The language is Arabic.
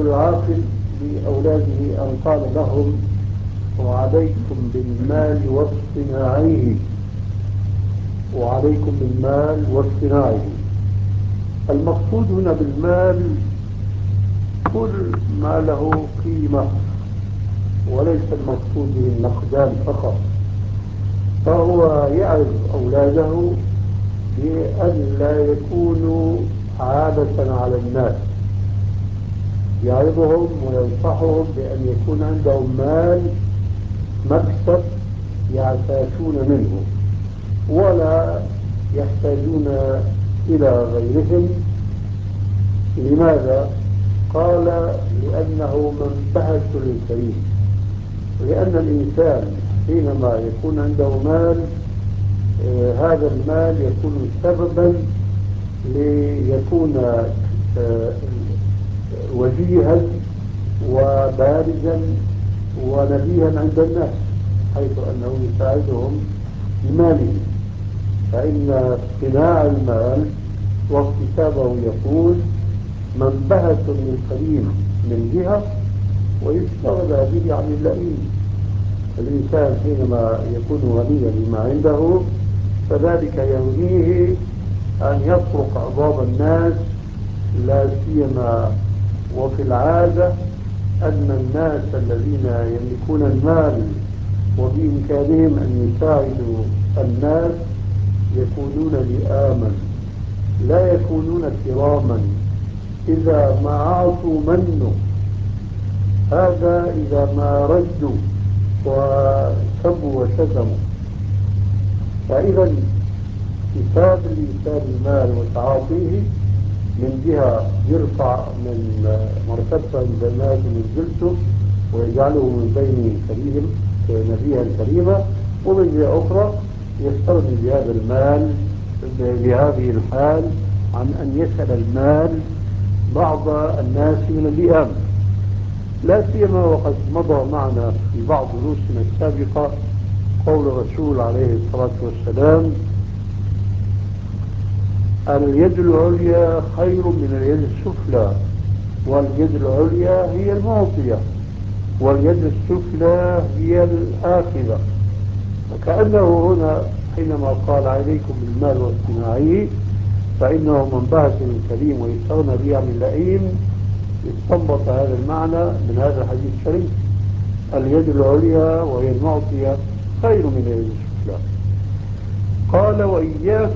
العاقل لأولاده أن قال لهم: وعليكم بالمال واصطناعه، وعليكم بالمال واصطناعه. المقصود هنا بالمال كل ما له قيمة، وليس المقصود به النقدان فقط. فهو يعظ أولاده بأن لا يكونوا عادة على الناس، يعظهم وينصحهم بأن يكون عندهم مال مكسب يعتاشون منه ولا يحتاجون إلى غيرهم. لماذا؟ قال: لأنه منبهة للكريم. لأن الإنسان حينما يكون عنده مال، هذا المال يكون سببا ليكون وجيها وبارزا ونبيها عند الناس، حيث أنه يساعدهم بماله. فإن اصطناع المال واكتسابه يقول منبهة للكريم من جهة، ويستغنى به عن اللئيم. الإنسان حينما يكون غنيا بما عنده فذلك يغنيه أن يطرق أبواب الناس، لا سيما وفي العادة أن الناس الذين يملكون المال وبإمكانهم أن يساعدوا الناس يكونون لئاما، لا يكونون كراما. إذا ما أعطوا منوا، هذا إذا ما ردوا وسبوا وشتموا. فإذا اكتساب الإنسان المال وتعاطيه من جهة يرفع من مرتبته عند الناس ومنزلته ويجعله من بين كريم نبيها كريمة، ومن جهة أخرى يستغني بهذا المال بهذه الحال عن أن يسأل المال بعض الناس من اللئام. لا سيما وقد مضى معنا في بعض دروسنا السابقة قول الرسول عليه الصلاة والسلام: اليد العليا خير من اليد السفلى، واليد العليا هي المعطية واليد السفلى هي الآخذة. فكأنه هنا حينما قال عليكم بالمال واصطناعه فإنه منبهة الكريم ويستغنى به عن اللئيم، استنبط هذا المعنى من هذا الحديث الشريف: اليد العليا وهي المعطية خير من اليد السفلى. قال: وإياكم